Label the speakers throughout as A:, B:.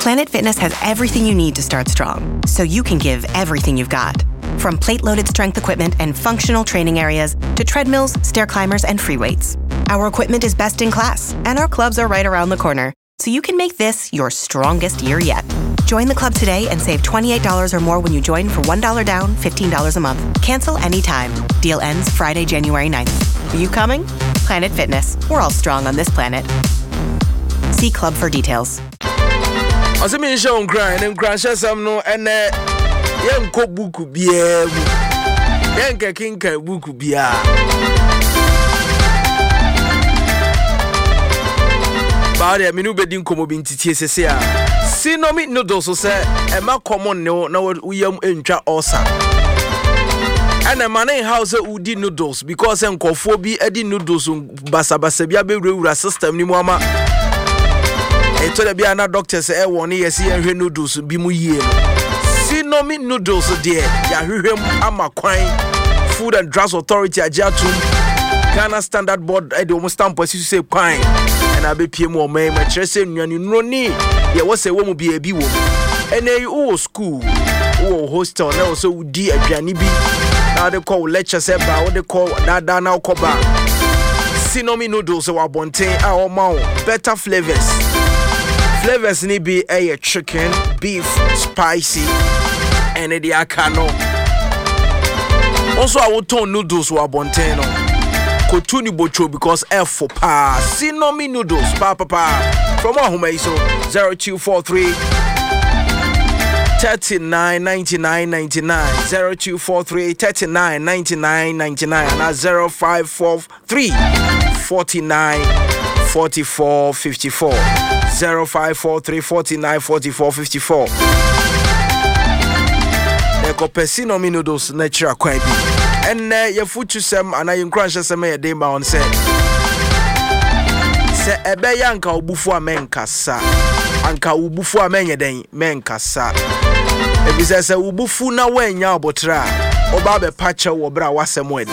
A: Planet Fitness has everything you need to start strong, so you can give everything you've got. From plate-loaded strength equipment and functional training areas to treadmills, stair climbers, and free weights. Our equipment is best in class, and our clubs are right around the corner, so you can make this your strongest year yet. Join the club today and save $28 or more when you join for $1 down, $15 a month. Cancel anytime. Deal ends Friday, January 9th. Are you coming? Planet Fitness. We're all strong on this planet. See club for details.
B: As I mentioned, crying and crash some no and young cook book be a young king book be a body a minu bedding come in TTSA. See no meat noodles, sir, and my common no we entra osa. And a man in house who did noodles because encophobia edi noodles basabasabia be system ni mama. I told the Biana doctor say, "1 year see and noodles be mu year." See no me noodles there. Ya him ama kwine Food and Drugs Authority ajatum Ghana Standard Board. I do almost stamp as you say kwine. And I be PM or may my chese no need. Ya was a woman be a be woman. And a school or hostel now so di aduani bi. Now they call lectures about what they call nada now koba. See no me noodles or bonte our mouth better flavors. Flavors ni be a chicken, beef, spicy, and the akano. Also, I will turn noodles wa bonteno. Kotuni bocho because F for pa. Sinomi noodles, pa. From our home, so 0243 399999 0243 399999 and 0543 49 44 54 0543 49 44 54. Eko pesino minudos nature kwan bi. Enne ye futu sem ana ye nkranhye sem ye dey ba on say. Se ebe yanka obufu amenkasa. Anka obufu amenye den menkasa. Ebi se obufu na wanya obotra. Oba be pache wo bra wasem ede.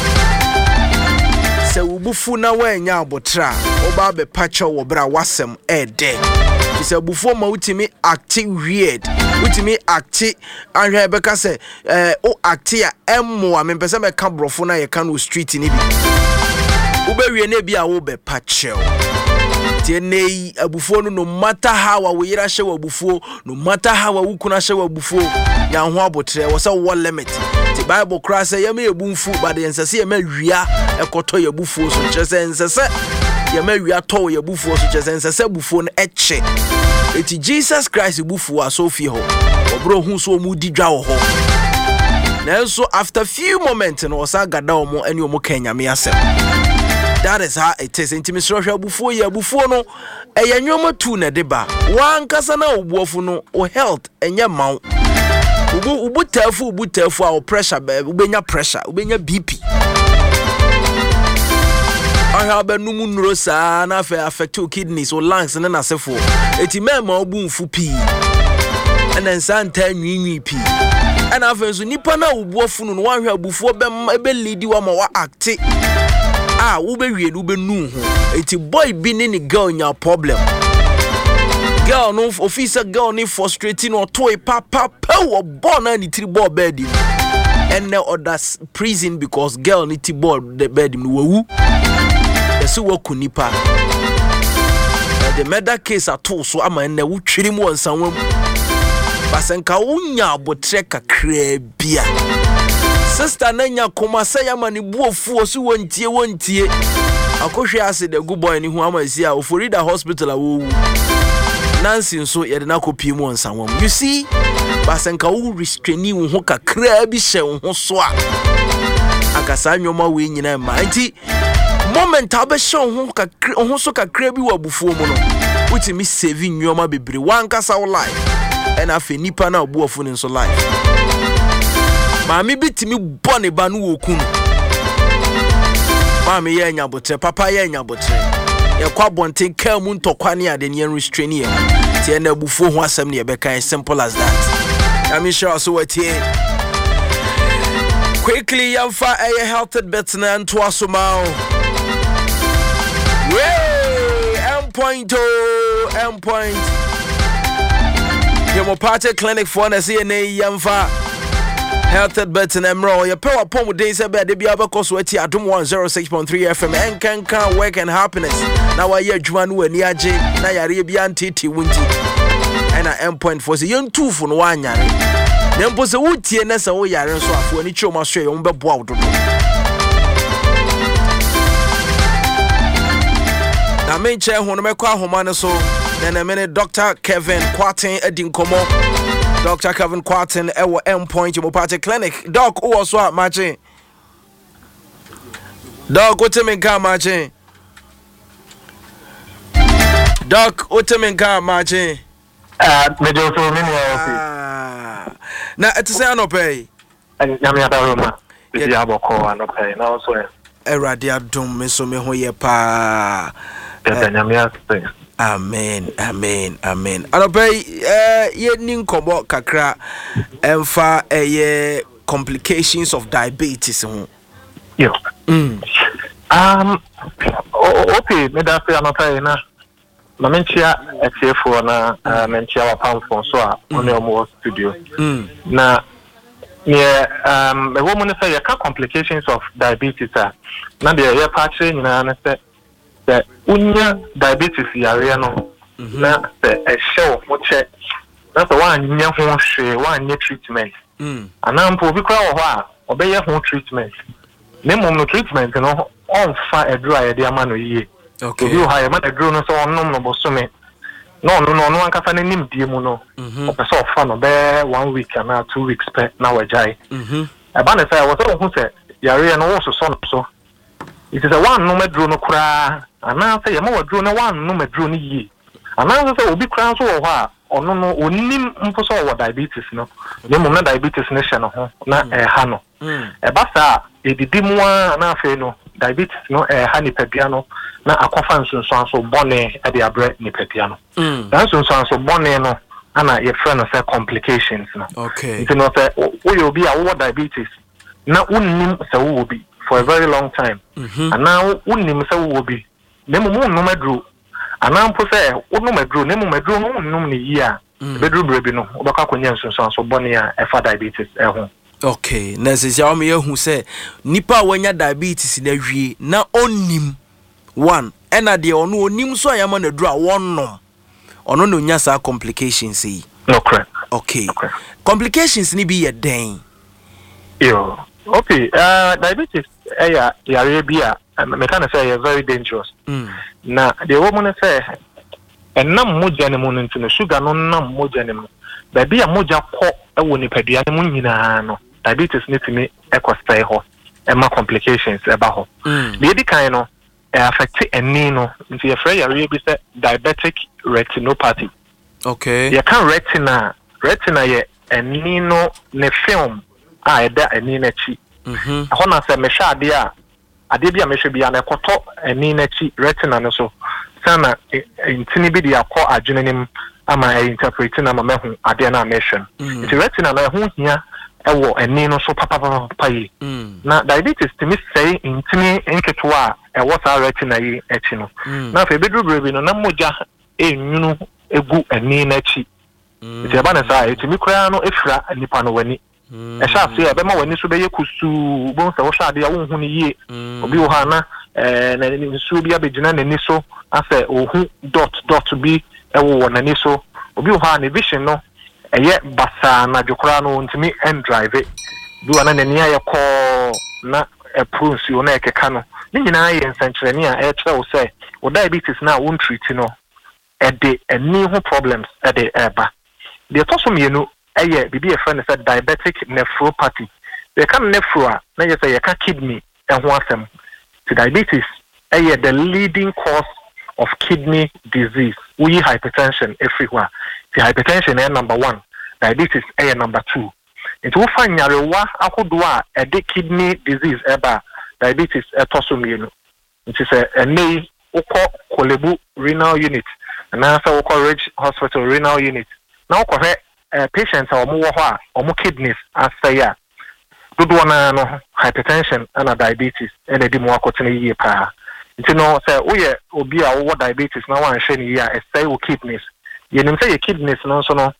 B: Se ubufu na wanya abotra oba be pacha wo bra wasem ede se ubufu ma utimi acti weird utimi acti anhwe be ka se o acti a emmo a mempese me ka brofo na ye ka no street ni bi ubewie na bi a wo be pacha tie nei abufu no matter how a wo yira hye wo abufu no matter how a wo kuna hye wo abufu ya ho abotre wo se wo limit. The Bible cries say ye me ebunfu but the ensese ye me wia ekoto ye bufu so chese ensese ye me wia to ye bufu so chese ensese bufu no eche eti Jesus Christ bufu aso fi ho obro hu so mu di dwa ho na so after few moments no osa gada omo eni omo kanya me asem. That is how it is. Intimacy hwa bufu ye bufu no eye nwoma tu na deba wan kasa na obuofu no o health enye maw ubu tafu our pressure ubenya pressure ubenya BP aha ba numu nuro sa na affect your kidneys or lungs na nasefo eti mema obu mfu pi ena nsanta nwinwi pi ena afenso nipa na ubuofu no wan hwa bufu be lead wa ma wa act ube wie ube nu ho eti boy bi ni girl nya problem. Girl no officer girl ni frustrating or toy papa or born and three ball bed and no other prison because girl ni ti ball the bed no wu yesu wo kunipa the murder case at all so ama na wu twiri mu onsanwam basenka unya abotre kakra bia sister nanya koma say ama ni buofu osu wontie akohwe ase the good boy ni hu ama si a Florida hospital a wo Nancy so ye de na kopi mu onsanwam. You see basenka wu restraini wo ho kakra bi hye wo ho so a akasa nwoma we nyina ma nti moment a be hye wo ho so kakra bi wa bufuo mu no utimi save nwoma bebre wan kasa wo life and afi nipa na obuofo ni so life maami bitimi bone ba no wo kunu maami ye nyabotre papa ye nyabotre ye kwa bonten ka mu ntokwa ne ade ne restrain ye tie na bufuo ho asem ne ye be kan simple as that. I'm sure so what here quickly yamfa a healthy bet na nto asomao way M point Hemopathic clinic for na see na yamfa health bet na emro your power pom dey say be dey abako so ati adom 106.3 FM enkanka work and happiness na wa ye adwuma no ani age na yare bia ntiti wunti na M.4 say yentufo no wanyare na mpo se wutie na se wo yare so afo ani choma so ye wo be boa wododo na menche ho no mekọ ahoma ne so na me Dr. Kevin Kwarteng Edinkomo Dr. Kevin Kwarteng ewo M.Point Hemopathic Clinic doc wo so a mache doc otemenka mache doc otemenka mache
C: me do so many
B: na etse anopay
C: nyame adaroma bi aboko anopay na so
B: erade adom me so me ho ye pa
C: nyame aspe.
B: Amen. Anopay ye nin kobo kakra emfa complications of diabetes ho.
C: Yo. Okay, me da fe anopay na. Ma mentia etefo na mentia wa pamfo so a on your studio. Na me woman say you can complications of diabetes na dey ye patch nyina na say the unya diabetes yare no na the show mo che na so wan nya ho hwe wan nya treatment anampo obi kra wo ho a obeye ho treatment ne mom no treatment no on fa edru a ye de ama no yie okay obi ho ha ye ma edru no so onnom no bosome no ankafa na nim die mu no opeso ofa no be 1 week na 2 weeks pe na wajai e ba na say wo so ho say yare no wo so it is a one no medro no kura ana say yema wadro na one no medro ni yi ana say obi kura so wo ha ono no onim mpo so wo diabetes no ne mum na diabetes ne hye no ho na ha no e ba sa edidi mu na afa no diabetes no ha ni pebia no na akofa nsonso so bone e de abre ni pebia no dan nsonso so bone no ana ye friend no say complications no
B: okay
C: it no say wo yo bi a wo diabetes na unnim say wo bi for a very long time and now unnim say wo bi nemu no medru anampo say no medru nemu medru no num ni yi a bedru brebi no obaka konya nsonso bone a e fa diabetes e ho
B: okay na se ya o me hu say nipa wanya diabetes na hwie na onnim one ena de ono onim so ayama na dru a wonnom ono no nya sa complications yi
C: okay
B: complications ni bi ye den
C: yo okay diabetes yare bia me can say very dangerous na the woman say enam moja ne mu ntino sugar no nam moja ne mu ba bia moja kɔ ewo ni padua ne mu nyina no diabetes ne timi ekostay ho ema complications eba ho the edi kan no affect eni no nti ye frɛ yare bi say diabetic retinopathy
B: okay
C: ye kan retina ye eni no ne film a eda eni na chi ho na se me hwa ade bia me hwe bia na ekoto eni na chi retina no so sana intini bi dia akọ adwenenim ama interpreting ama mehu ade na mention nti retina na ho hia ewo eni no so papa yi na diabetes timi say intini enketo ewo sa retina yi echi no na fa bedru brebi no na moja enwunu egu eni na chi nti eba na sa etimi kura no efira nipa no wani e sha se ebe ma wani so be yekusu bon sa wo sha ade a wo hu ni yi obi wo ha na na nsu bi abegina na ni so ase ohu dot bi ewo na ni so obi wo ha na vision no eye basa na dwokra no ntimi end drive bi wana na ni ayekọ na pronsi ona ekeka no ni nyina ye nsankyereni a e kire wo se wo diabetes na wo treat no ede any ho problems ede eba de to so mienu eye bibi e friend said diabetic nephropathy they can nephro na ye say ye ka kidney e ho asem to diabetes eye the leading cause of kidney disease we hypertension everywhere the hypertension is number 1 diabetes is number 2 it will find yarewa akodo a the kidney disease eba diabetes etoso mienu it is a nei ukọ Kolebu renal unit and also ukọ Ridge Hospital renal unit now ukọ patients are more or kidneys as say ya good one no hypertension and diabetes and the more continue pa you know say we obi a what diabetes now one share ya say kidneys you know say your kidneys no so no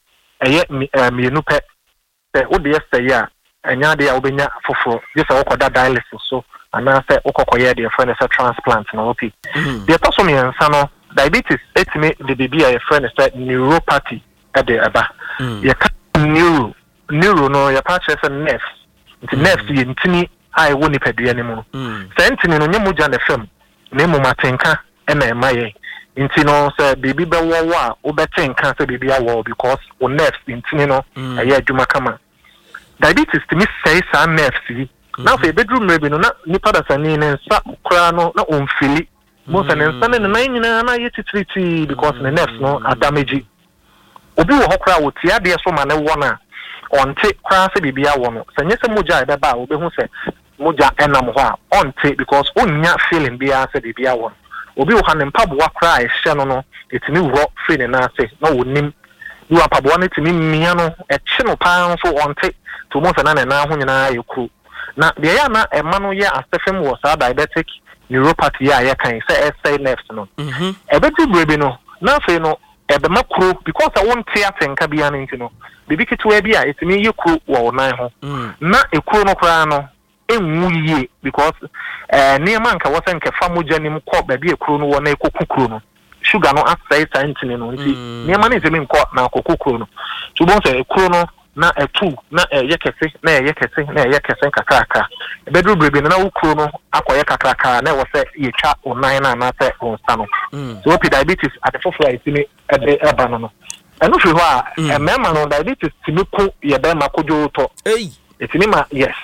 C: mienu pe wo de say ya enya de a obenya foforo je say wokoda dialysis so ana say wokokoye de friend say transplant na opi de to so me nsa no diabetes etime de bibia ye friend say neuropathy e de aba ye ka neuro no ye pa che say nerves nti nerves ye ntini ai woni padua ne mu say ntini no nyemoja na fam na mu matenka e na emaye nti no say bibi be wo a wo betenka say bibi awo because wo nerves ntini no aye adwuma kama diabetes to me say some nerves now for bedroom maybe no na nipa da sani ne nsa kra no na onfili mo sa ne nsa ne na nyina na yetititi because the nerves no are damaged obi wo hokra wo tia de so ma ne wona onte kra se bibia wo no sanye se moja e be ba obi hu se moja enam ho a onte because onya feeling bia se bibia wo obi wo hanem paboa kra e hye no etimi wo feeling na se na wonim you are paboa ne timi mia no e kye no pa so onte to mo se na ho nyina ayekru na de ya na e ma no ye asefem wo sa diabetic neuropathy ya ye kan say nerves no e be ti brebe no na fe no e be makro because I won't theater nka bia no nti no bibi kitwa bia etimi ye kru wo nan ho na ekru no kra no enwuye because niam nka wo se nka famoja nim ko ba bi ekru no wo na ekoku kru no sugar no asai santini no nti niam na etimi nko na ekoku kru no so bon se ekru no na etu na yekese kakaka bedru brebe na ukru no akoye kakaka na wo se yetwa onan na na se onsa no so diabetes at the forefront itimi eba no eno fi ho a mema no diabetes timi ko ye be makojo to itimi ma yes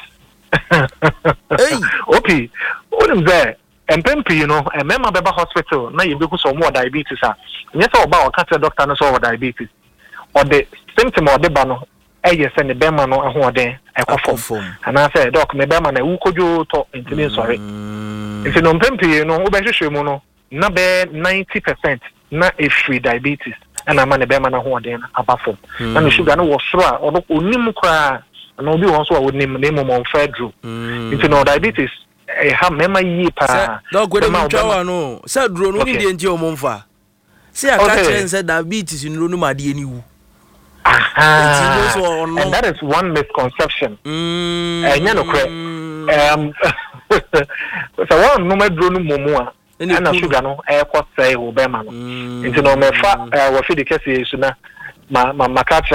C: opi onim ze empempi mema beba hospital na yebeku so mo diabetes a nyesa oba o kata doctor no so diabetes or the symptom or the bano eye se ne bema no ahoden ekofom ana say doc me bema na wukojo to intini sorry if no mpempi no wo be hwehwe mu no na be 90% na free diabetes ana ma ne bema na ahoden abafom na ne sugar no wo soro a onim kra na obi won so a wonim na emom fedro if no diabetes ha mema yi pa
B: doc we dem twa no say duro no ni de nti omomfa say aka chen say diabetes no ma de ni wu.
C: And that is one misconception. So one no me drone mumu and na sugar no e ko say wo be ma no. Nti no me fa wo fi de kese su na ma catch.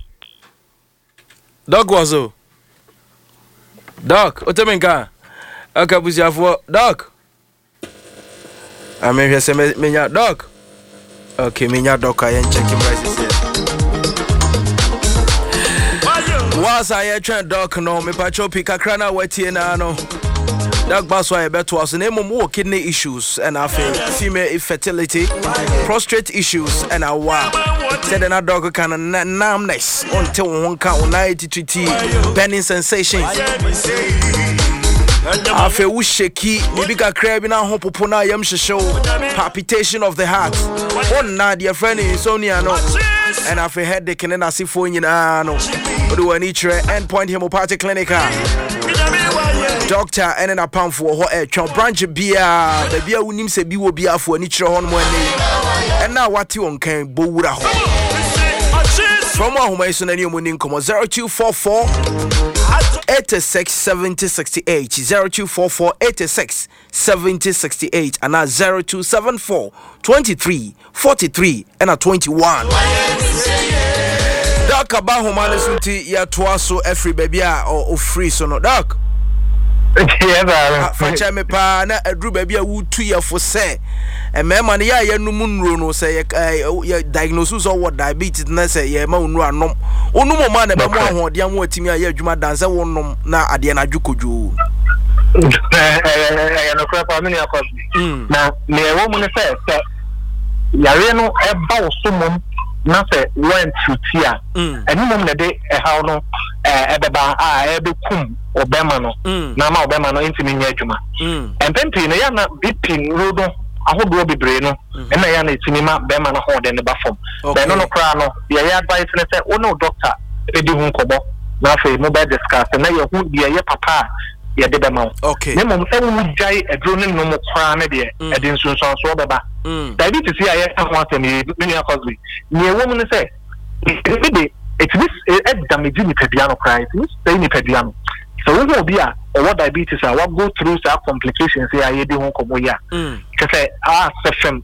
B: Dog wazo. Dog, otemenka. Akabusia fo dog. Amehwe se menya dog. Okay, menya dog ayen check him right. Was I a dog no me pacho pika krana wetie na no dog baso I bet was name more kidney issues and female infertility, prostate issues and a wow said that dog can numbness until one count 93 burning sensations afe wo sheki bibi ka crab na hopopo na yam show palpitation of the heart on na dear friend insomnia no and afe headache and asifo nyina no do any try endpoint homeopathic clinic doctor and a pound for ho branch bia baby a wonim se bi wo bia fo ani kire ho no ani and now what you on kan bowura ho from home is na ni omoni nkomo 0244 86 70 68 0244 86 70 68 and 0274 23 43 and 21 Doc about humane sunti ya twaso every baby or free so no doc facha me pa na adru baby a wutu ya fo se e mema ne ya num nro no se ya diagnosis of what diabetes na se ya ma nru anom onum ma na be mo ahode am atimi ya adwuma danse wonnom na ade na dwukojo
C: ya no kra pa me ya ko na me wo mu ne se yare no e ba wo so mom na se went to tia eni mom na de e haw no ebeba ebe kum obema no na ma obema no ntimi nya adwuma empempi no ya na bp rodo ahodo bebre no na ya na etimi ma bema no ho de ne ba fom be no kra no ya advice ne se ono doctor edi hu nkobo na fe mo be discuss na ye hu de ye papa ye de be ma
B: okay
C: ne mom se wu jai edro ne no mo kra ne de edi nsunsun so beba diabetes ya ye ho asem ni akọzi ni ewo mu ne se it is damaging the pediano cry. It is saying the pediano. So we will be a what diabetes I will go through some complications here. I do home come here. Because session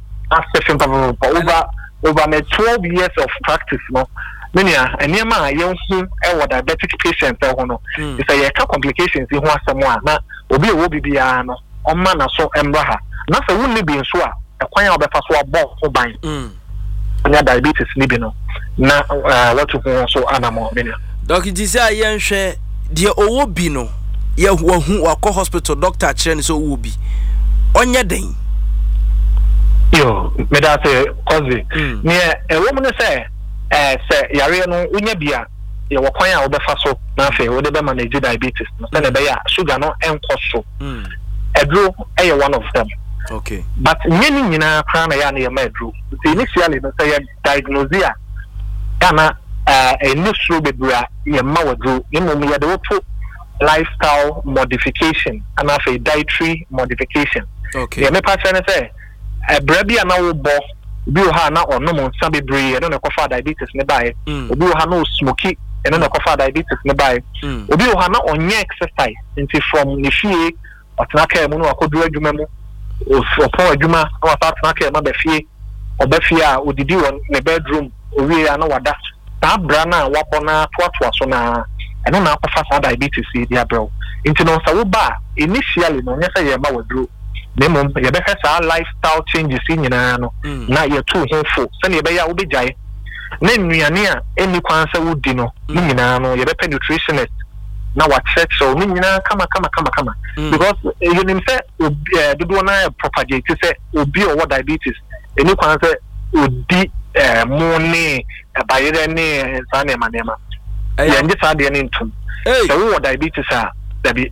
C: over my 12 years of practice, no. Many and near my young diabetic patients. If I have complications in one someone, now will be piano on man so embraha. Nothing will be in sure. A quite of the first ball for buying. Diabetes, Libino. Now, what to so animal.
B: Doctor, this is young share. Dear Owobino, ye who are hospital doctor Chen so will be on your day.
C: Yo, Meda say, Cosby, near a woman say, Yariano, Unyabia, you were quite out the faso, nothing, whatever manage diabetes, no sugar, no, and cost. A drew, one of them.
B: Okay. But
C: many in our crown, I am a drew. Initially, say diagnosia, Anna. A new bra your mouth drew in the lifestyle modification and of a dietary modification.
B: Okay.
C: Yeah, me pass say a brebi and now bo bill hana or no mon sabi brie and no cofa diabetes nearby. Bill hano smoky and no cofa diabetes nearby. Bill hana on your exercise into from Nishi or Tanaka Mono or Kodu Jumemo or for Juma or Tanaka Mabefie or Befia would you on the bedroom or we are no what that. Brana wapona twatwa so na eno na akofasa diabetes dia bro into no sa wo ba initially no nya say ye ma wadru nemom ye be sa lifestyle changes nyina no na ye too hofo se ne be ya wo be jai na nnuane a eni kwan sa wodi no nyina no ye be nutritionist na what set so nyina kama because you nim say dodo na propagate say obi o diabetes eni kwan sa odi money bayere ne sane manema ya ndi sa de ne ntum so wo diabetes a dabi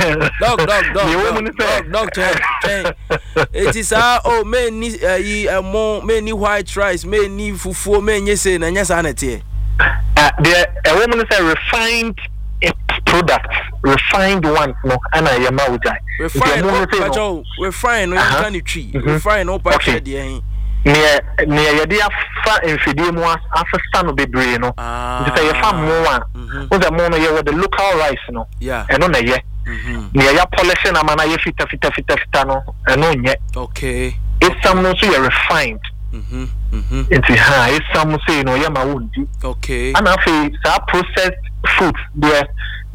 B: doctor it is oh many many white rice many fufu many say na nya sa na te
C: a woman say refined product refined ones no ana ya mawujai
B: refined no can tree refined no pa share de
C: near Yadia fa infidemu after no bebre no. Just a farm more. Was a mono with the local rice no.
B: Yeah.
C: And on a year. Near ya polishing a man I fita no and on yet.
B: Okay.
C: It's some so you're refined. Into high, it's some say no yama would.
B: Okay.
C: And I feel processed food there.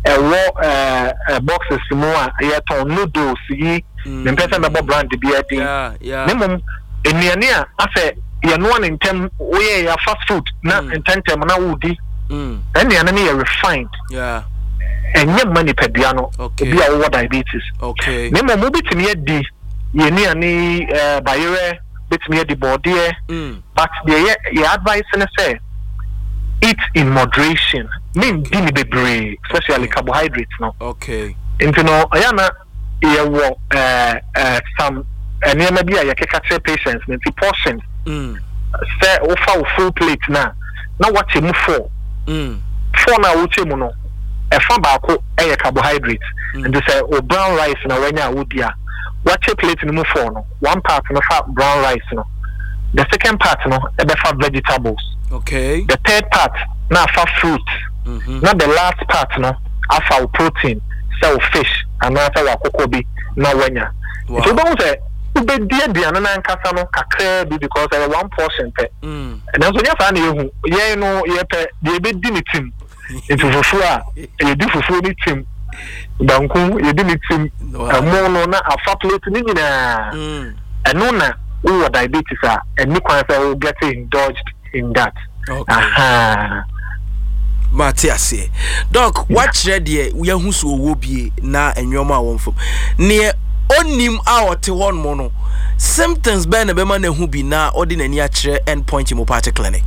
C: Boxes more yet on noodles, the person about brand to be
B: a yeah.
C: Eniania afa ye no one in term we ya fast food na in term na wudi and the enemy refined enye money pediano
B: okay
C: be a diabetes
B: okay
C: nemo mo bitimi adi ye ni ani bayere bitimi adi body but the advice na say eat in moderation mean be bebre especially carbohydrates no
B: okay
C: into no ayana ye wo some and never be a patients, maybe portions. Say, offer full plate now. Now, what you move for? 4 now, which you know, a fabako, a carbohydrates, and they say, oh, brown rice, and a rena would be. What you plate in move for? No, one part of fat brown rice, no. The second part, no, a fat vegetables.
B: Okay.
C: The third part, now fat fruit. Not the last part, no, alpha protein, so fish, and now cocoa, now wenya. So don't say. Ube dia na nkasa no kakra bi because I 1 portion pe and so nya fa na ehu ye no ye pe de be di ni tim into fufu a ye di fufu ni tim banku ye di ni tim mo no na afa plate ni nyina eno na wo diabetes a eni kwan fa will get indulged in that.
B: Okay. Matiase doc what ready we hu so wo bie na enwoma wonfom ne onim a ote won mo no symptoms be na be ma na hu bi na ordinary a kire endpoint hemopathic clinic.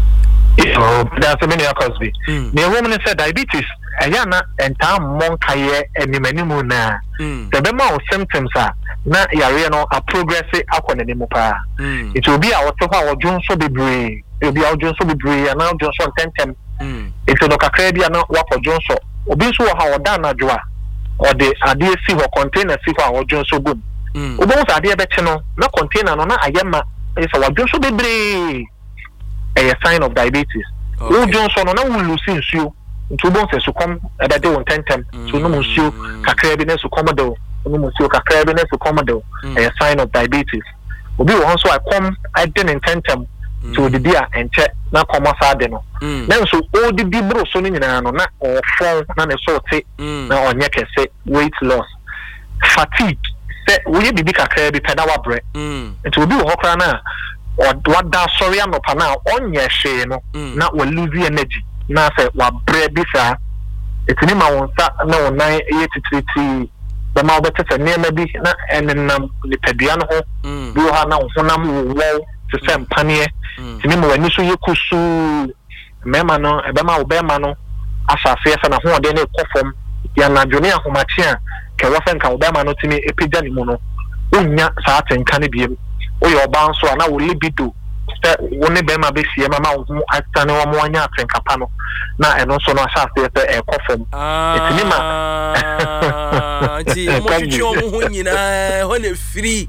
C: That's a many Cosby. The woman said diabetes ayana enta monkaye enimanimu na the bema symptoms are na yare no a progress akọ nanimu pa it will be our so ojonso bebre it will be our ojonso bebre and now ojonso tentem it will kakra bia na wakọ ojonso obi so ha oda na dwoa or the ade si ho container si ho ojonso gum obo so ade be che no na container no na ayema is our ojonso bebre a sign of diabetes. wo Johnson no na wo lose nsuo nti wo se so kom ebede won tentem so no nsuo kakra bi na so komodo no nsuo kakra bi na so komodo a sign of diabetes obi wo so I come I didn't tentem to the dia enche na koma sa de no na so o di bibro so no nyina no na o fon na ne so te na onye kese weight loss fatigue se we bibi kakra bi peda wa bre nti obi wo hokra na wada sorry anopa na onye hwe no na we lose energy na se wa bre bi sa etini ma wonsa na wonan ye titiriti be ma obetete nema bi na enenam ni pedua no ho bi ha na honam wo se sempane tini mo wani so ye kusu mema no ebe ma obema no asase ya na ho de na ekofom ya na dwene ahomachi a ke wo fe nka obema no tini epegya ni mu no onya saa tenka ne biem oyo oban so na wo libido woni bema be sie mama wo atane wo mo anya atenka pa no na eno so no asase se ekofom etini ma
B: ti mo twetwe mo ho nyina ho le free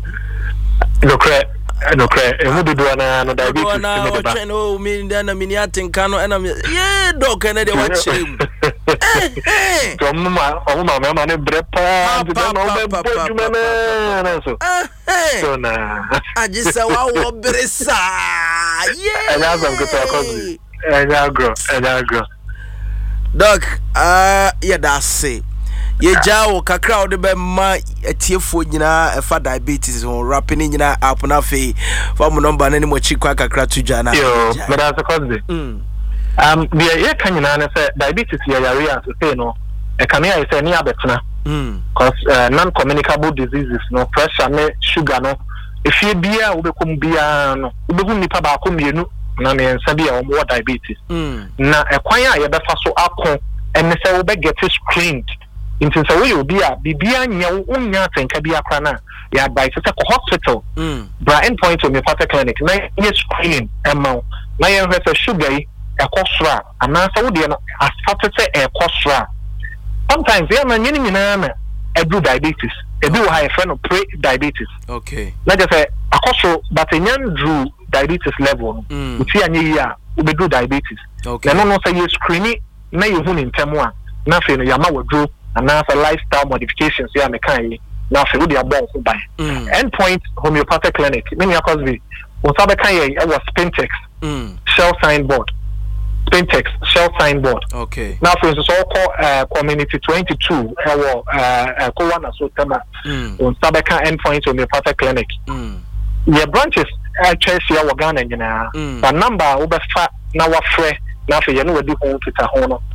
C: no cre e mudu do na no diabetes
B: na o chen o mi na mini atenka no na ye doc na de wa chem
C: to mama ne brepa do no be boduma na so so na
B: ajisa wa wo bresa yeah
C: and I'm going to talk and I grow
B: doc yeah that's it ye jawo kakra o de be ma etiefo nyina efa diabetes on rapping nyina app na fe fa mo number na ni mo chikwa kakra tuja na
C: yo but as a cause the ye kan nyina na say diabetes ya yare as say no e kan ya say ni abetena cause non communicable diseases no pressure ne sugar no if you bia wo be kom bia no wo be hu nipa ba ko mienu na me nsa bia wo diabetes na ekwan a ye be fa so akon enne say wo be get screened into so we will be a bibia nya unya tenka bia kra na ya advice say ko hospital bra endpoint homeopathic clinic na ye screening emma na ye hwe sugar yi ekosra ana so we no asfate say ekosra sometimes ye na nyini nyina na edu diabetes ebi wo high friend of pre-diabetes
B: okay
C: na just say akosro but enyan drew diabetes level uti anyi ya ubedu diabetes
B: okay
C: na no say ye screening na ye hu ni ntemu a na fe no yama wadru and now for lifestyle modifications yeah me kan now for the abon ko ban endpoint homeopathic clinic many cause we what sabe kan ye was Spintex shell signboard Spintex shell signboard
B: okay
C: now for instance all community 22 ko wana so tema on sabe kan endpoint homeopathic clinic your branches Chelsea wa Ghana nyina but number obefa na wa frɛ na for ye no wadi ho tita ho no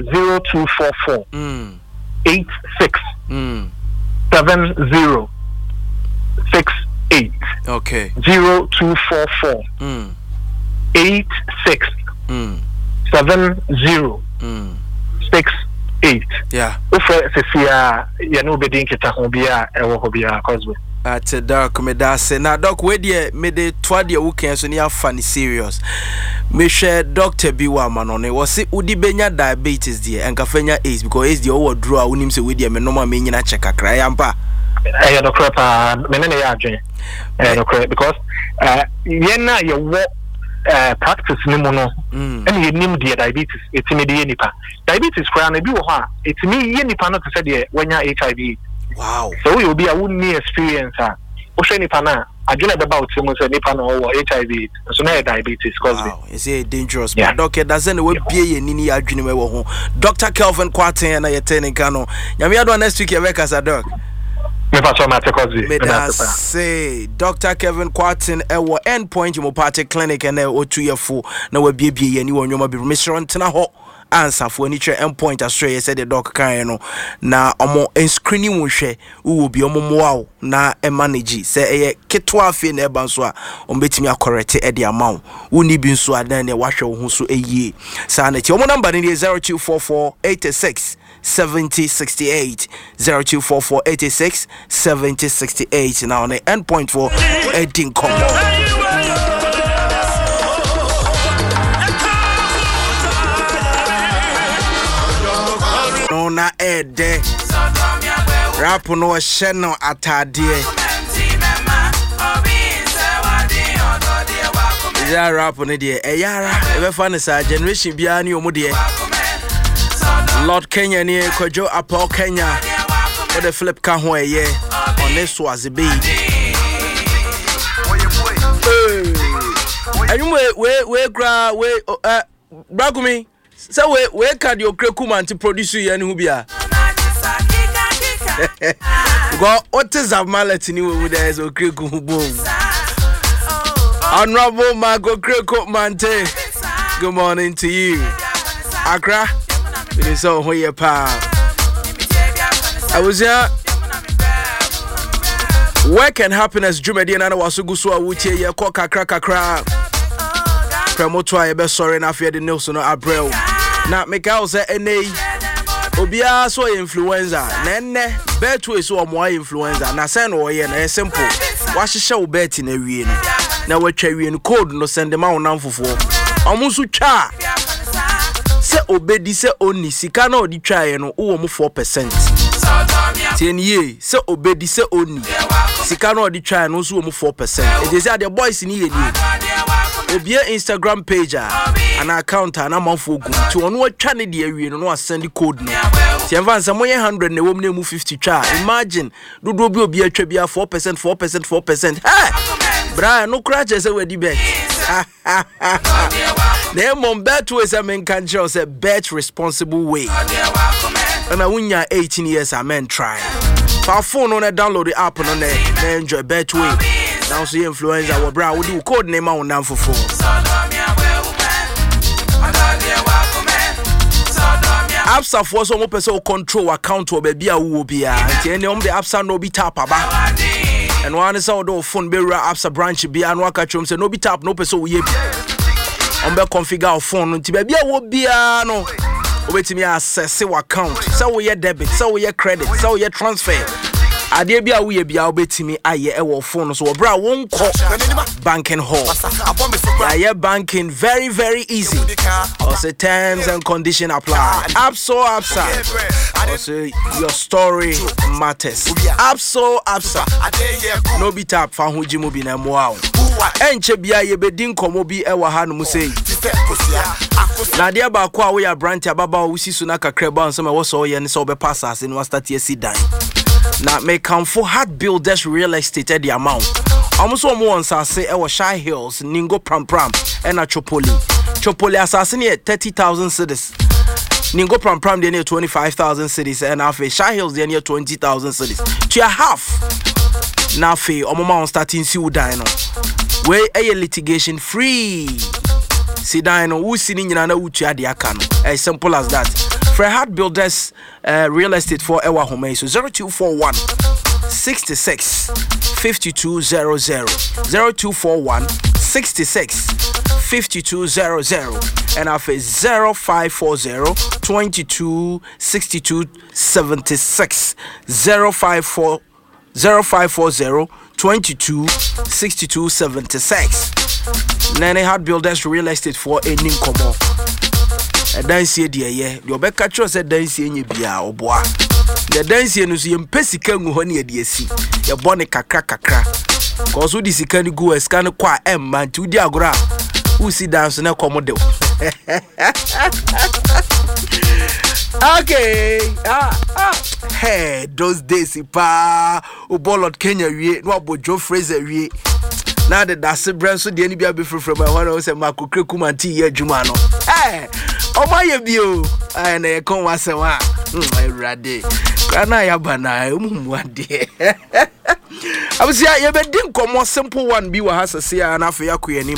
C: 0244 86 70 68
B: okay
C: 0244 86 70 68
B: yeah
C: offer Cecilia you know bedin kita ho bia ewo ho bia cause
B: at doc me da se na doc we de me de toa de wo kan so ne afa ni serious me hwe doctor bi wa ma no ne wo se udi benya diabetes de enka fanya AIDS because AIDS de wo draw a wonim se we de me normal me nyina check akra ya mpa
C: ya doctor pa me ne ya adwen doctor because yena ye wo practice ni mo no and ye nim de diabetes etimi de nipa diabetes kwa na bi wo ha etimi ye nipa no to say de wanya HIV.
B: Wow.
C: So you will be a wooden experience. Osheni pana, I do not about him say nipa no HIV. So na diabetes cause
B: wow, it's a dangerous. Yeah. But doctor doesn't we be nini adwene me wo ho. Dr. Kelvin Kwarteng na yetene kano. Nyame ado next week e work as a doc.
C: Me pa so mate cause me
B: say Dr. Kelvin Kwarteng e wo endpoint homeopathic clinic and e otuyefo na we bie ye ni wo nyoma bi mission ntena ho. Answer for any endpoint astray said the doc kan no na omo screening wo hwe wo bi omo wow na e manage say e ketwa afi na e ban so a ombetimi akorrect e de amount wo ni bi nso adan na wa hwe wo ho so eyie sa na ti omo number ni 0244 86 7068 0244 86 7068 now on the endpoint for Edin Combo. Na ede rap no sheno atade Yeah, rap on it, Yara, ever fun as a generation beyond your moody. Lord Kenya near Kojo Apple Kenya. Or the flip can way, yeah. On this was a bee. And you Bragumi. So where can your Krekuman to produce you and Hubia? Go, what is a mallet in you with as a Kreku boom? Honorable Marco Kreko Mante. Good morning to you. Accra. It is all where you pa. I was here. Work and happiness, Jumedian and Wasugusu, which ye coca cracker. Premotwa ebe sorry na fear the Nelson Abreu. Na make out say NA Obia so influenza. Nene bet we so more influenza. Na send wo ye na simple. Wahye wo bet na wie no. Na watwa wie no code no send ma wonam fofo. Omusu twa. Se obedi se oni sika na odi twa ye no wo mu 4%. Tien ye se obedi se oni sika na odi twa no so wo mu 4%. E dey say the boys ni ye ni. Obia Instagram page an account and amanfo gu ti ono atwa ne de awie no no send code no ti envan say moye 100 na wom na mu 50 twa imagine dodo bi obi atwa bia 4%. Hey bra no kra che say wedi bet na mom bet we say men kan che say bet responsible way and wunya 18 years amen try fa phone on download the app no na enjoy bet way. Now see influencer wo bra wo di code name on nam fofo Absa for so mo person control account or baby a wo bia nti ene the Absa no be tap aba and one is how do phone be Absa branch bia no aka chom say no be tap no person wo ye bi on be configure phone nti baby a wo bia no obetimi access your account say wo ye debit say wo ye credit say wo ye transfer ade bia wo ye bia obetimi aye e wo phone so bra won ko banking hall yeah banking very easy also terms and condition apply Absa also your story matters Absa no be tap fa hoji mo bi na mo awo enche bia ye bedin komo bi e wa ha no mu sei na dia ba ko a wo ya branch ababa wo si so na kakra ba nso me wo so ye ne so be pass as in wa start ye si dan na make come for Heart Builders Real Estate at the amount. Almost one more say our Shy Hills, Ningo Pram and a Chopoli assassin at 30,000 cities. Ningo Pram they near 25,000 cities and half a Shy Hills they near 20,000 cities. To a half now fe or mama starting see dino. Where a litigation free. See dino who sitting in an uchiadiakan. As simple as that. For Heart Builders Real Estate for Ewa Home so 0241 66 5200 0241 66 5200 and after 0540 22 62 76 0540 22 62 76 Nene Heart Builders Real Estate for a Ninkomo. A dance here, dear, yeah. Your back catcher said dance in your beer or bois. The dance here is your pessican honey, dear see. Your bonnet crack. Cause who this can go as can acquire man to diagram. Who see dance in a commodore. Okay. Hey, those days, pa. O ballot Kenya, no about Joe Fraser. Now that that's a brand, so the enemy be free from my one was a Marco Krekuman tea, Jumano. Hey. Oh my bio and I come once a while. My radi. Kana ya bana one day. I was here, you didn't come more simple one be what has a see and after yakuanim.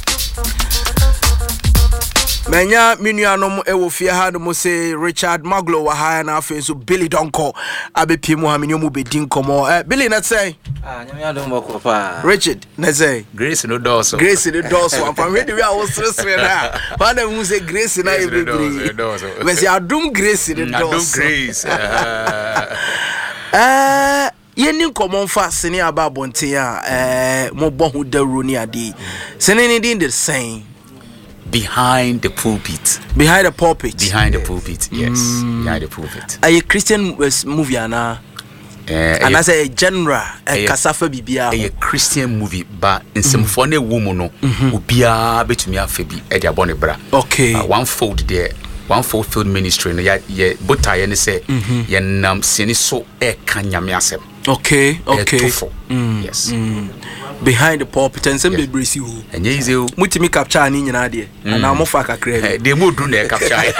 B: Menya minuanom ewo fie ha no say Richard Maglo wa ha na afi so Billy Donko abepi mu ha menyo mu bedin komo Billy na say
D: nyame adom boko pa
B: Richard na say
D: Grace no doso
B: am ready we are all stress na pa na mu say Grace na e bebre we say adom Grace no doso
D: adom Grace
B: yeni komo fa sene aba bonten a mo bo hu dawro ni ade sene ni din the same
D: behind the pulpit.
B: Behind the pulpit.
D: Behind the pulpit, yes. Behind the pulpit.
B: Are you Christian movie, Anna? And as a general kasafa bibia
D: a Christian movie but in some funny woman no ubia betumi afebi e dia bone bra
B: okay
D: one fold there one fulfilled ministry no ye botaye ne say ye nam sini so e kanyame asem
B: okay
D: yes
B: behind the pulpit and some be see who
D: and ye is
B: mutimi capture ani nyina de and am fa kakra
D: de mo do na capture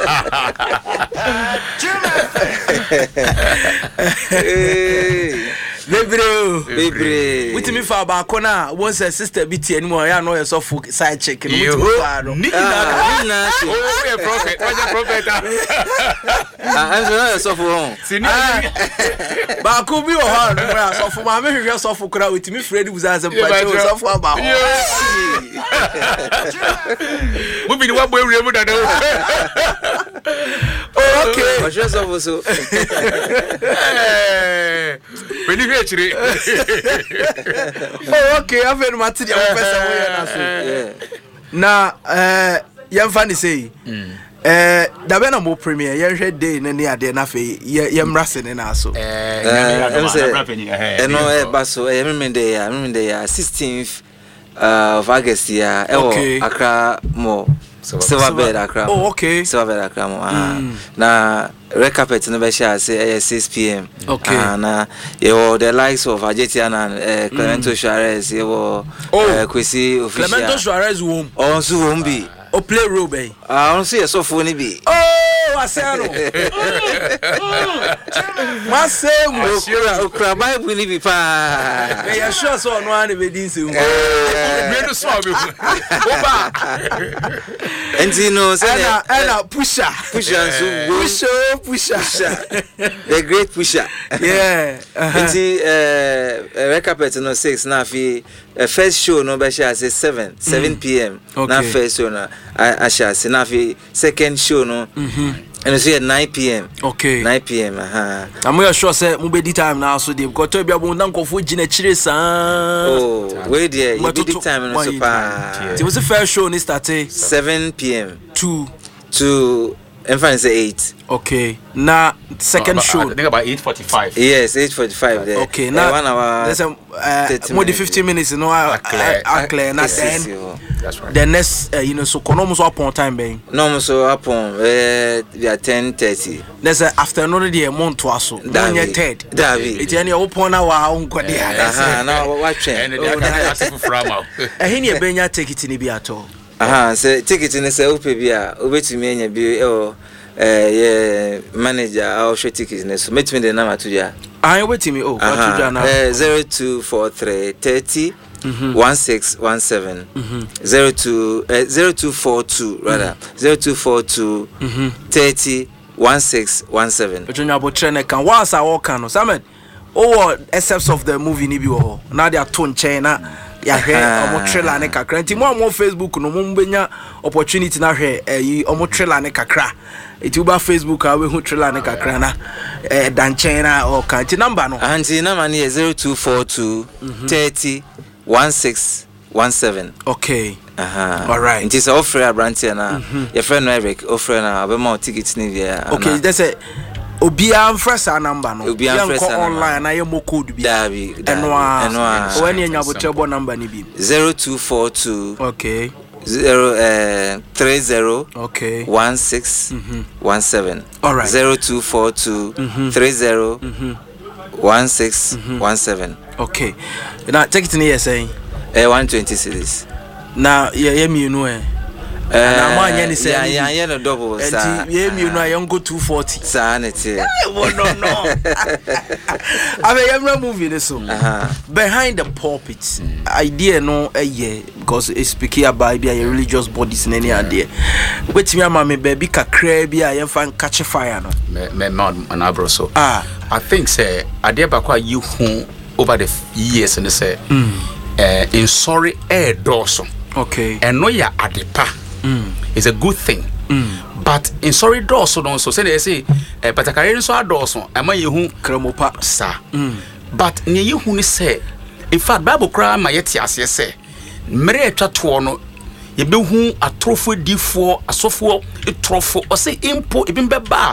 B: Bebre mutimi fa ba ko na once a sister bi tie ni mo ya no so side check no mutimi fa no
D: ni na oh prophet
E: I'm so for
B: ba ko bi o ha no so for ma me hwehwe so for kra mutimi Fred buzaze pa so for ba
D: mo bi ni wa boy ure mu dada
B: okay
E: I just so
D: when you hear
B: oh okay I feel my tia person we na yam fan say da be na mo premier ye hwe day na ne ade na fe ye mrase ne na so
E: no baso ye memende ya 16th of August ya Accra mo Silver Bed Accra.
B: Oh, okay.
E: Silver Bed Accra. Na red carpet no be share say 6 p.m.
B: Okay.
E: Na you the likes of Ajetian and Clemento Suarez, you Kwesi official.
B: Clemento Suarez won.
E: Oh, so won be.
B: O play role be.
E: I see so funny be.
B: Oh, Asano. Masem
E: okra Bible ni bi pa.
B: Me ya sure so no an be din se hu.
D: Me no so be hu. Oba.
E: And no say
B: na pusher
E: the great pusher.
B: Yeah.
E: And red carpet no 6 na fi first show no be share say 7 p.m. na first show na I share say na fi second show no and it's at 9 p.m.
B: Okay.
E: 9 p.m.
B: I'm sure say mu be di time now so dey because to bia bo ndan kofo gina chire san.
E: Oh, where there you be the time no so pa.
B: It was the first show ni started
E: 7 p.m.
B: to
E: and find say 8.
B: Okay. Now second show.
D: I think about 8:45.
E: Yes, 8:45 there.
B: Okay. Now
E: 1 hour.
B: There's more than 15 minutes. You know, I clear. Not then.
D: That's right.
B: The next, so kono so upon time being.
E: No, so upon we are 10:30.
B: There's a afternoon day month to us. Then you third.
E: David.
B: It's any open hour. On go there.
E: Now watch
D: and they are asking for frama.
B: He ni benya take it in be at all.
E: Say ticket in say ope bia obetumi anya bi yeah manager our show tickets so meet me the number to ya
B: wait me what to ya now
E: 0243 30 1617 0242 rather 0242 30 1617
B: Ojonya bo trene kan once I walk no Samuel excepts of the movie ni bi wo na they are tone chain na ya hwe omo trailer ne kakra nti mo Facebook no mo benya opportunity na hwe omo trailer ne kakra iti uba Facebook a we hu trailer ne kakra na dan chain na o kan ti number no
E: anti number ni 0242 30 1617
B: okay
E: all right it is offer abrantia na your friend Eric offer na abema ticket ni via
B: okay that's it Obia mfresa number no
E: Obia mfresa
B: online na yemo code bi
E: dabi
B: enwa when enya botrebo number ni bi
E: 0242
B: okay
E: 30
B: okay
E: 1617
B: all right
E: 0242 30 1617
B: okay now take it in here saying
E: 120 cedis
B: na ye mienu na ma anya ni say
E: ya no double sa
B: ye mienu ayon go 240
E: sa na tie
B: no ave yemra movie this so behind the pulpit idea no because it's speaking about be a religious bodies in any idea wetimi ama me baby kakra bi a yemfa catch fire no
D: me an abro so I think say idea ba kwa you over the years and say in sorry doso
B: okay
D: and no ya adepa it's a good thing but in sorry doso don't so say they say but akare so adoso ama yehu
B: kremopa
D: sa but ne yehu ni say in fact bible cry ma yeti ase say mere atwa to no yebehu atrofo difo asofo etrofo o say impo ebimbe ba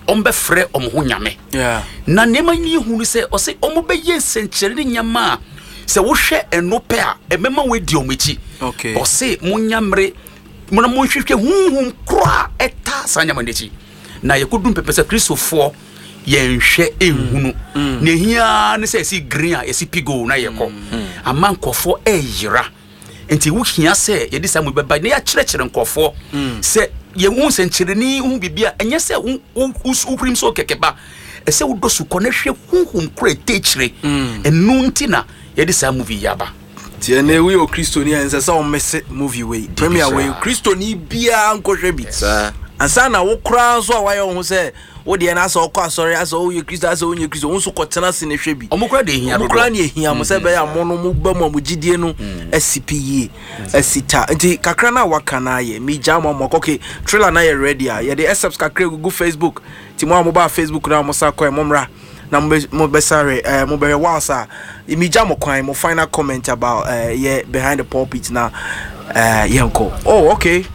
D: ombefre omho nyame na nema ni hunu se o se omobeye senkyere nyama se wo hwe enope a emema wedi omechi o se munyamre mona monhwehwe hunhum kra eta sanyama nechi na yekodum pepese kristofo yenhwe ehunu na hia ne se green a esi pigo na yeko amankofo eyira enti wo hia se yedi samu beba na ya kyerɛkyerɛ nkofo se ye hu senkyereni hu bibia enye se ukrim so kekeba ese wo dosu kɔ na hwe hunhum kra tekyire enu ntina yedi samu movie yaba
B: tiene we o kristoni ansa sa o messe movie we premier we kristoni bia nkɔhwɛ bi ansa na wo kra so a waye ho se wo de na so kɔ asɔre asa o ye kristo asa o nye kristo wo so kɔtena se ne hwɛ bi
D: omukra de hia
B: omukra ne hia mo se be ya mo no mu ba mo gidie no asipi asita nti kakra na waka na ye mi jama mo koke trailer na ye ready a ye de subscribe go Facebook ti mo ba Facebook na mo sa kɔ mo mra na mo be sorry mo be wasa mi jama kwan mo final comment about yeah behind the pulpit na yenko oh okay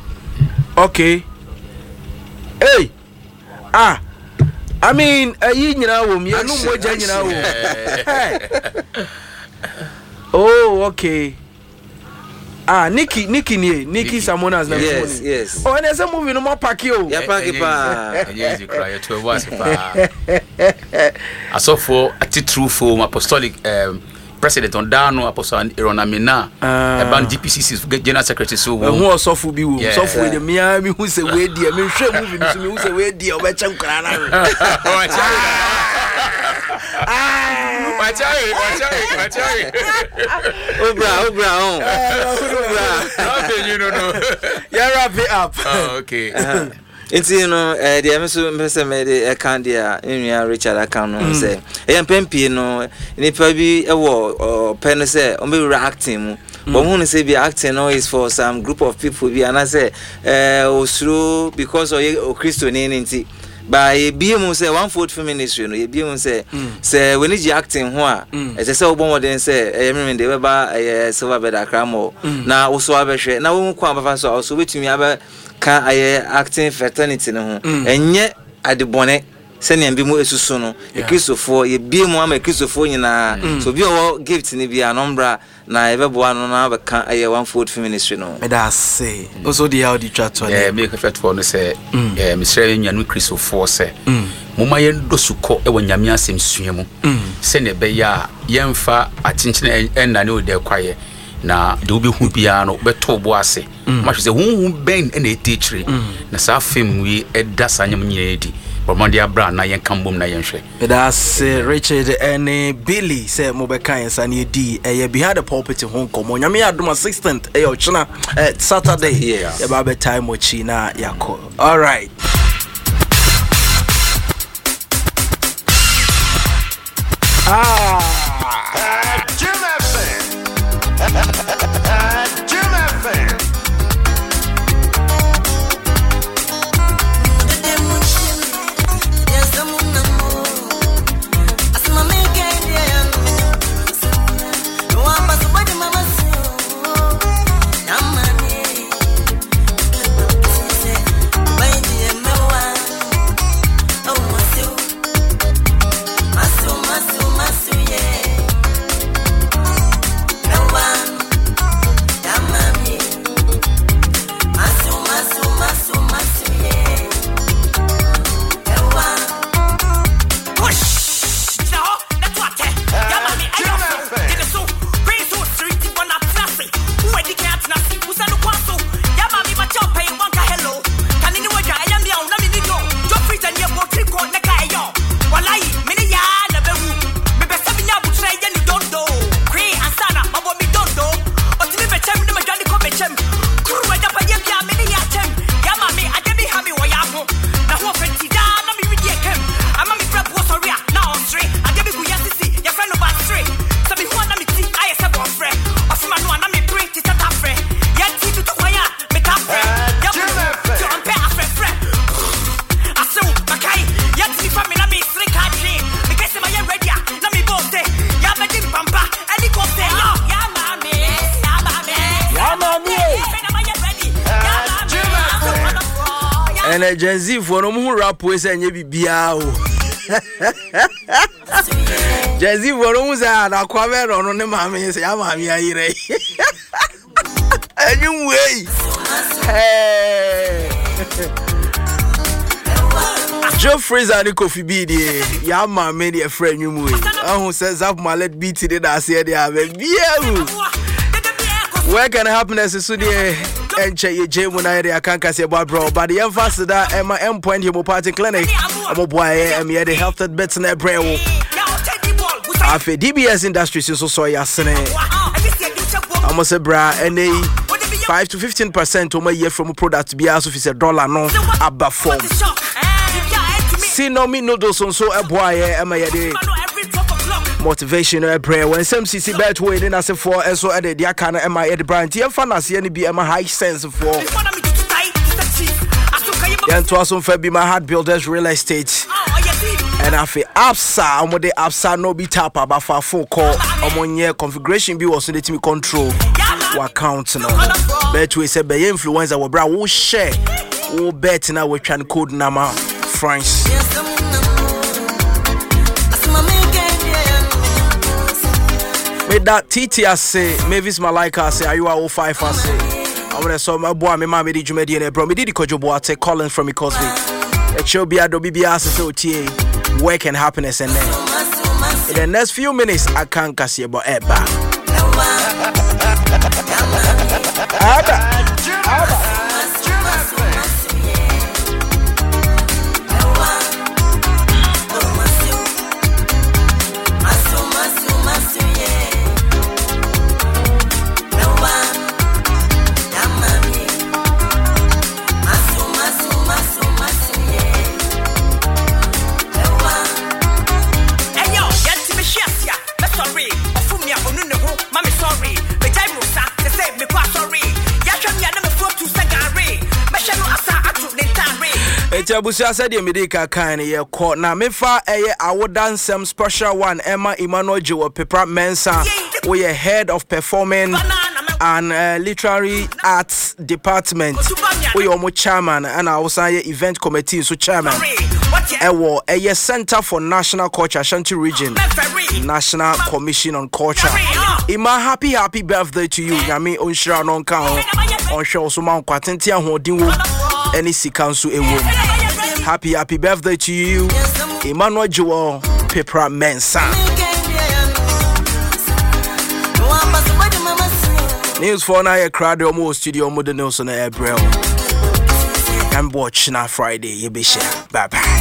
B: hey I mean, you know, you know what you know. Oh, okay. Nikki Samona's name.
E: Yes.
B: Oh, and there's a movie no more Pakio.
E: Yeah, Pakipa.
D: Yes, you cry to a was. I saw for a true form apostolic President Ondano Apostle Ironamina about GPC's General Secretary so
B: who also for be so for the Miami who say we dear me show movie to me who say we dear we cham krana Obra
D: you know
B: yeah wrap it up
D: okay
E: It's the emeso mpese me de Candia Enua Richard Akano say e mpempi no nipa bi ewo pen say o be reacting mu but who say be acting no is for some group of people bi and say osuro because o Christo ni nti by BM say one foot for ministry no BM say when you acting ho a e say obo modern say me de be ba silver bed akramo na wo so abehwe na wo kwa bafa so so betumi aba ka aye acting fraternity no ho enye adebone sene mbi mu esusu no e kristofo ye biemu ama kristofo nyina so bi o gift ni bia nombra na ebeboa no na be ka aye one fold ministry no
B: me da say also the how the chat one
D: me ka for no say misre nyanu kristofo say moma ye dosuko e wanyame asem suemu sene be ya yemfa atinchine enna ne ode kwaye na de obi hu bia no beto bo ase ma hwe se hu ben na etechire na sa fem wi eda sanyam nyedi Romandia Brown na yen kambom na yen hwe
B: that's Richard and Billy say mo be kan san ye di behind the pulpit ho komo nyame adom assistant ochina Saturday
D: yeah
B: ba be time ochi na yakọ all right
F: Yeah.
B: And Gen Z for no more rap with any bibiao. Gen Z for no more aquaver on the mammy say, I'm here. Anyway, hey. Joe Fraser and Kofi B, yeah, my many a friend you move. Who says up my let beat it? I said, yeah, where can happiness is today? And Jay when I can't say about bro, but the emphasis that Emma M point here party clinic. I'm a boy, I'm here the health that bets in that brain. After DBS Industries is also yasene. I'm a say bra and 5 to 15% of my year from a product to be as if it's $1 no above form. See no me noodles on so a boy am I motivation prayer when some CC bet way then as for and so added ya can am I at the brand here fantasy any be a high sense for and to us on Fabi my heart builders real estate and I feel Absa and what the Absa no be tap about for phone call on year configuration be was let me control what account now bet we say be influencer we bra will share will bet now we can code nama France. With that TT say, Mavis Malika say, are you a 05 I say? I want to saw my boy, my mammy did you made in a bro, me did Kojobo, take Colin from me Cosby. It should be a WBS OTA, work and happiness and then. In the next few minutes, I can't see about Eba. Abusia said the medical kind ye court na mefa eye awodansem special one Emma Emmanuel Joe Pepra Mensa we are head of performing and literary arts department we are chairman and also event committee so chairman ewo eye Center for National Culture Ashanti Region National Commission on Culture. Ima happy birthday to you nyame onhira no nka ho onhwe so man kwatenti ahodin wo any sikanso ewo. Happy birthday to you, Emmanuel Joel Pepra Mensa. News for now, crowd almost studio Mother Nelson Abril. And watch now Friday, you be share. Bye bye.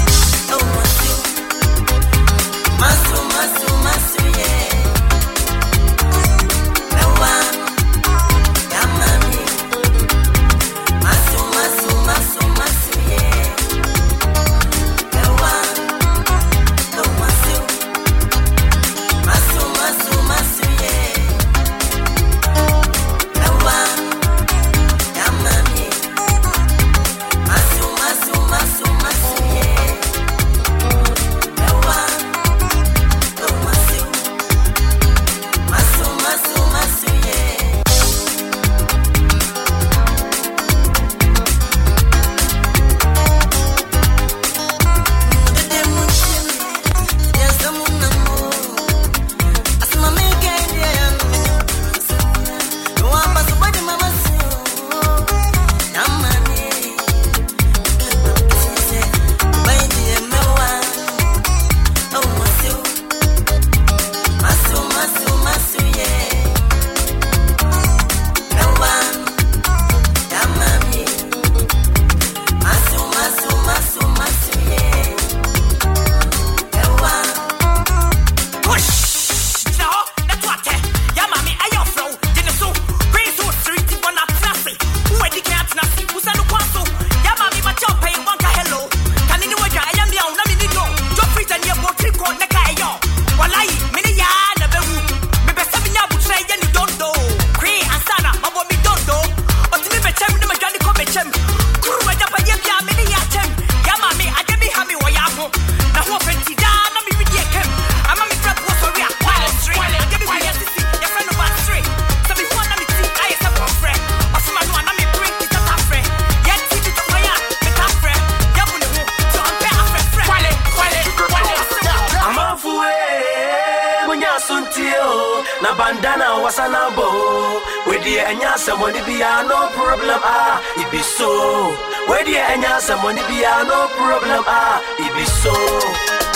F: bandana wasanabo. With the enya some money be no problem it be so. With the enya some money be no problem it be so.